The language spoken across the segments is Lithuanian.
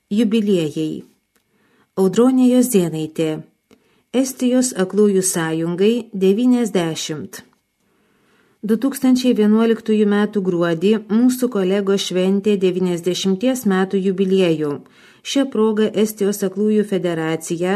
Jubiliejai. Audronė Juozėnaitė. Estijos aklųjų sąjungai 90. 2011 m. gruodį mūsų kolegos šventė 90 metų jubiliejų. Šią progą Estijos aklųjų federacija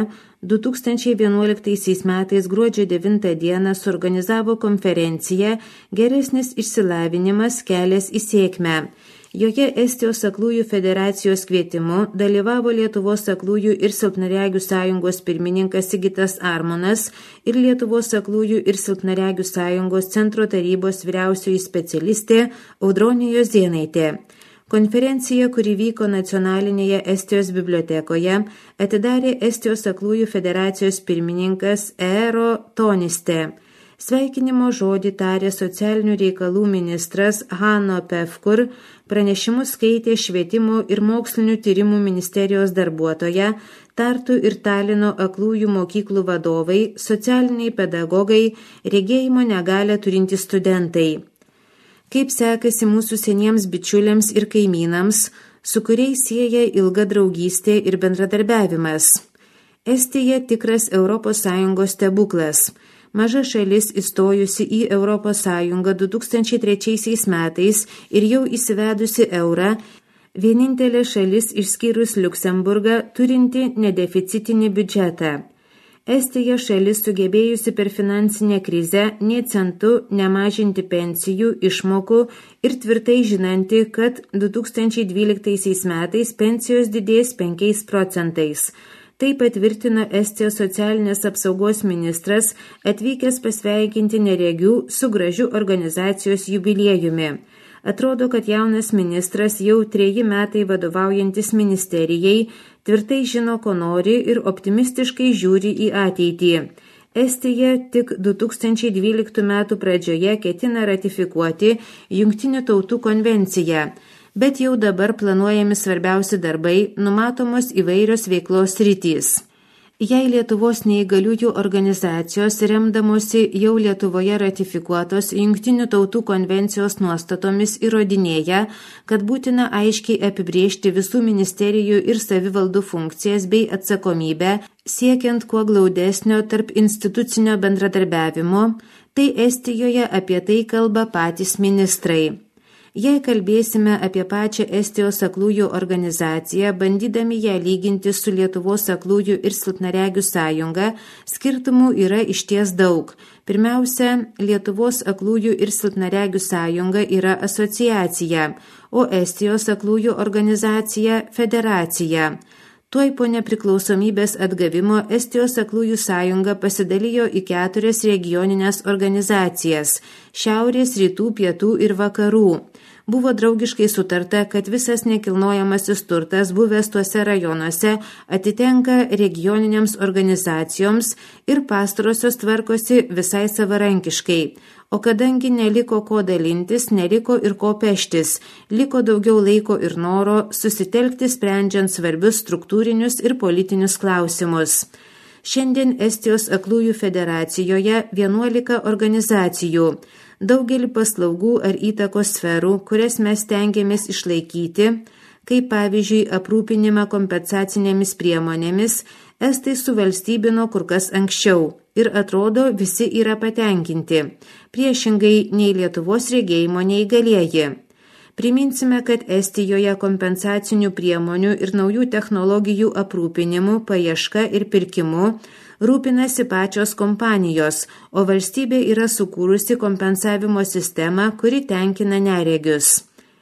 2011 metais gruodžio 9 dieną suorganizavo konferenciją Geresnis išsilavinimas kelias į sėkmę. Joje Estijos aklųjų federacijos kvietimu dalyvavo Lietuvos aklųjų ir silpnaregių sąjungos pirmininkas Sigitas Armonas ir Lietuvos aklųjų ir silpnaregių sąjungos centro tarybos vyriausioji specialistė Audronė Juozėnaitė. Konferencija, kuri vyko nacionalinėje Estijos bibliotekoje, atidarė Estijos aklųjų federacijos pirmininkas Eero Toniste. Sveikinimo žodį tarė socialinių reikalų ministras Hanno Pevkur, pranešimus skaitė švietimo ir mokslinių tyrimų ministerijos darbuotoja, Tartu ir Talino aklųjų mokyklų vadovai, socialiniai pedagogai, regėjimo negalią turintys studentai. Kaip sekasi mūsų seniems bičiuliams ir kaimynams, su kuriais sieja ilga draugystė ir bendradarbiavimas. Estija tikras ES stebuklas. Maža šalis įstojusi į ES 2003 metais ir jau įsivedusi eurą, vienintelė šalis išskyrus Liuksemburgą turinti nedeficitinį biudžetą. Estija šalis sugebėjusi per finansinę krizę nė centu nemažinti pensijų, išmokų ir tvirtai žinanti, kad 2012 metais pensijos didės 5%. Tai patvirtino Estijos socialinės apsaugos ministras, atvykęs pasveikinti neregių su gražiu organizacijos jubiliejumi. Atrodo, kad jaunas ministras jau 3 metai vadovaujantis ministerijai tvirtai žino, ko nori ir optimistiškai žiūri į ateitį. Estija tik 2012 metų pradžioje ketina ratifikuoti Jungtinių tautų konvenciją. Bet jau dabar planuojami svarbiausi darbai, numatomos įvairios veiklos sritys. Jei Lietuvos neįgaliųjų organizacijos remdamosi jau Lietuvoje ratifikuotos Jungtinių tautų konvencijos nuostatomis įrodinėja, kad būtina aiškiai apibrėžti visų ministerijų ir savivaldų funkcijas bei atsakomybę, siekiant kuo glaudesnio tarp institucinio bendradarbiavimo, tai Estijoje apie tai kalba patys ministrai. Jei kalbėsime apie pačią Estijos aklųjų organizaciją, bandydami ją lyginti su Lietuvos aklųjų ir silpnaregių sąjunga, skirtumų yra išties daug. Pirmiausia, Lietuvos aklųjų ir silpnaregių sąjunga yra asociacija, o Estijos aklųjų organizacija – federacija. Tuoj po nepriklausomybės atgavimo Estijos aklųjų sąjunga pasidalijo į 4 regioninės organizacijas – šiaurės, rytų, pietų ir vakarų. Buvo draugiškai sutarta, kad visas nekilnojamasis turtas buvęs tuose rajonuose atitenka regioninėms organizacijoms ir pastarosios tvarkosi visai savarankiškai. O kadangi neliko ko dalintis, neliko ir ko peštis, liko daugiau laiko ir noro susitelkti sprendžiant svarbius struktūrinius ir politinius klausimus. Šiandien Estijos aklųjų federacijoje 11 organizacijų. Daugelį paslaugų ar įtakos sferų, kurias mes stengiamės išlaikyti, kaip pavyzdžiui aprūpinimą kompensacinėmis priemonėmis, estai suvalstybino kur kas anksčiau ir atrodo visi yra patenkinti, priešingai nei Lietuvos regėjimo neįgalieji. Priminsime, kad Estijoje kompensacinių priemonių ir naujų technologijų aprūpinimu, paieška ir pirkimu rūpinasi pačios kompanijos, o valstybė yra sukūrusi kompensavimo sistemą, kuri tenkina neregius.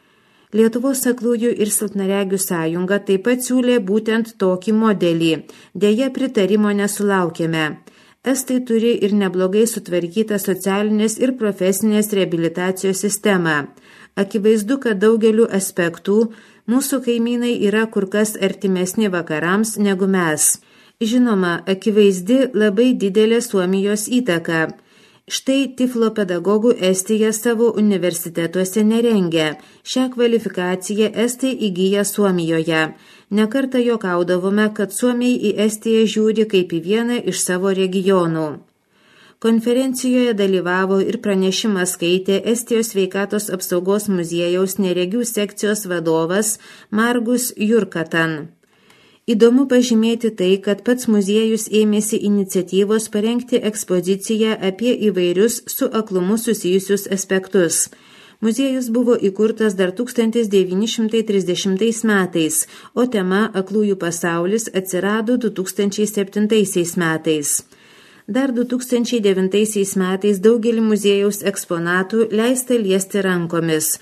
Lietuvos aklųjų ir silpnaregių sąjunga taip pat siūlė būtent tokį modelį, deja pritarimo nesulaukėme. Estai turi ir neblogai sutvarkytą socialinės ir profesinės reabilitacijos sistemą. Akivaizdu, kad daugeliu aspektų mūsų kaimynai yra kur kas artimesni vakarams negu mes. Žinoma, akivaizdi labai didelė Suomijos įtaka. Štai tiflo pedagogų Estija savo universitetuose nerengia. Šią kvalifikaciją estai įgyja Suomijoje. Nekartą juokaudavome, kad suomiai į Estiją žiūri kaip į vieną iš savo regionų. Konferencijoje dalyvavo ir pranešimą skaitė Estijos sveikatos apsaugos muziejaus neregių sekcijos vadovas Margus Jurkatan. Įdomu pažymėti tai, kad pats muziejus ėmėsi iniciatyvos parengti ekspoziciją apie įvairius su aklumu susijusius aspektus. Muziejus buvo įkurtas dar 1930 metais, o tema Aklųjų pasaulis atsirado 2007 metais. Dar 2009 metais daugelį muziejaus eksponatų leista liesti rankomis.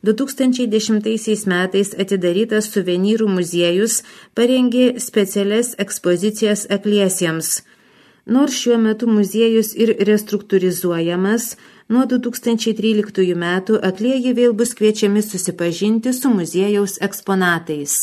2010 metais atidarytas suvenyrų muziejus parengė specialias ekspozicijas akliesiems. Nors šiuo metu muziejus ir restruktūrizuojamas, nuo 2013 metų aklieji vėl bus kviečiami susipažinti su muziejaus eksponatais.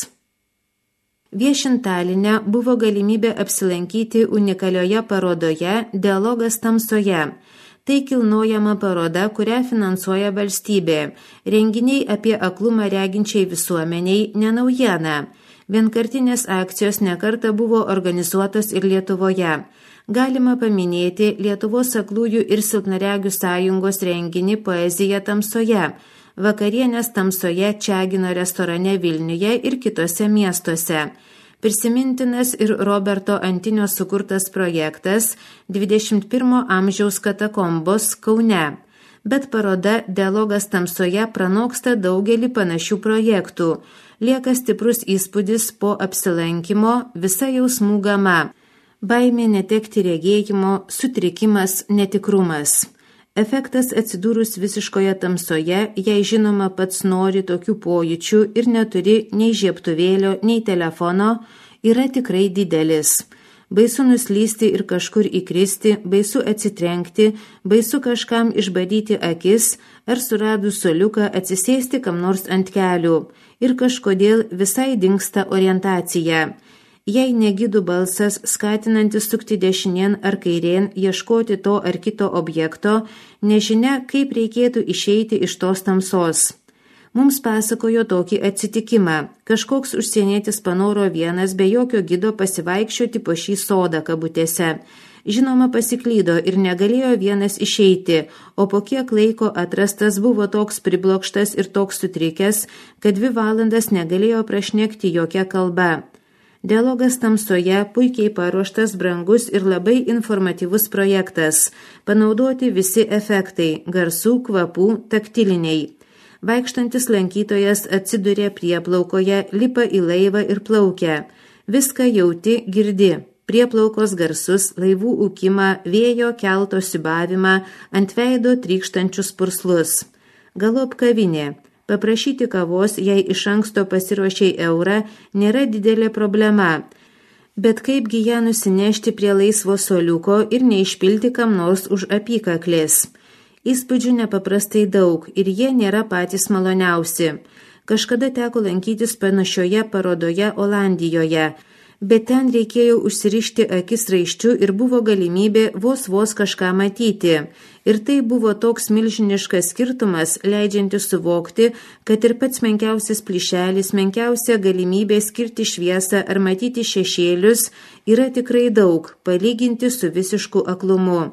Viešint Taline buvo galimybė apsilankyti unikalioje parodoje Dialogas tamsoje. Tai kilnojama paroda, kurią finansuoja valstybė. Renginiai apie aklumą reginčiai visuomeniai nenaujiena. Vienkartinės akcijos nekartą buvo organizuotos ir Lietuvoje. Galima paminėti Lietuvos aklųjų ir silpnaregių sąjungos renginį Poezija tamsoje, vakarienės tamsoje Čiagino restorane Vilniuje ir kitose miestuose. Prisimintinas ir Roberto Antinio sukurtas projektas 21 amžiaus katakombos Kaune. Bet paroda Dialogas tamsoje pranoksta daugelį panašių projektų. Lieka stiprus įspūdis po apsilankymo, visa jausmų gama. Baimė netekti regėjimo, sutrikimas, netikrumas. Efektas atsidūrus visiškoje tamsoje, jei žinoma pats nori tokių pojūčių ir neturi nei žiebtuvėlio, nei telefono, yra tikrai didelis. Baisu nuslysti ir kažkur įkristi, baisu atsitrenkti, baisu kažkam išbadyti akis ar suradus suoliuką atsisėsti kam nors ant kelių ir kažkodėl visai dingsta orientacija. Jei negidų balsas, skatinantis sukti dešinien ar kairien, ieškoti to ar kito objekto, nežinia, kaip reikėtų išeiti iš tos tamsos. Mums pasakojo tokį atsitikimą. Kažkoks užsienietis panoro vienas be jokio gido pasivaikščioti po šį sodą kabutėse. Žinoma, pasiklydo ir negalėjo vienas išeiti, o po kiek laiko atrastas buvo toks priblokštas ir toks sutrikęs, kad 2 valandas negalėjo prašnekti jokia kalba. Dialogas tamsoje puikiai paruoštas, brangus ir labai informatyvus projektas. Panaudoti visi efektai – garsų, kvapų, taktiliniai. Vaikštantis lankytojas atsiduria prieplaukoje, lipa į laivą ir plaukia. Viską jauti, girdi. Prieplaukos garsus, laivų ūkimą, vėjo kelto siūbavimą, ant veido trykštančius purslus. Galop kavinė. Paprašyti kavos, jei iš anksto pasiruošiai eurą, nėra didelė problema. Bet kaipgi ją nusinešti prie laisvo suoliuko ir neišpilti kam nors už apykaklės. Įspūdžių nepaprastai daug ir jie nėra patys maloniausi. Kažkada teko lankytis panašioje parodoje Olandijoje, bet ten reikėjo užsirišti akis raiščiu ir buvo galimybė vos kažką matyti. Ir tai buvo toks milžiniškas skirtumas, leidžiantis suvokti, kad ir pats menkiausias plyšelis, menkiausia galimybė skirti šviesą ar matyti šešėlius yra tikrai daug, palyginti su visišku aklumu.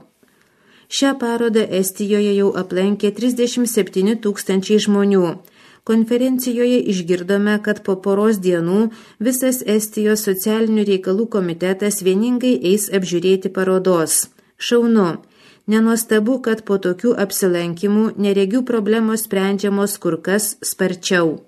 Šią parodą Estijoje jau aplankė 37 000 žmonių. Konferencijoje išgirdome, kad po poros dienų visas Estijos socialinių reikalų komitetas vieningai eis apžiūrėti parodos. Šaunu. Nenuostabu, kad po tokių apsilankymų neregių problemos sprendžiamos kur kas sparčiau.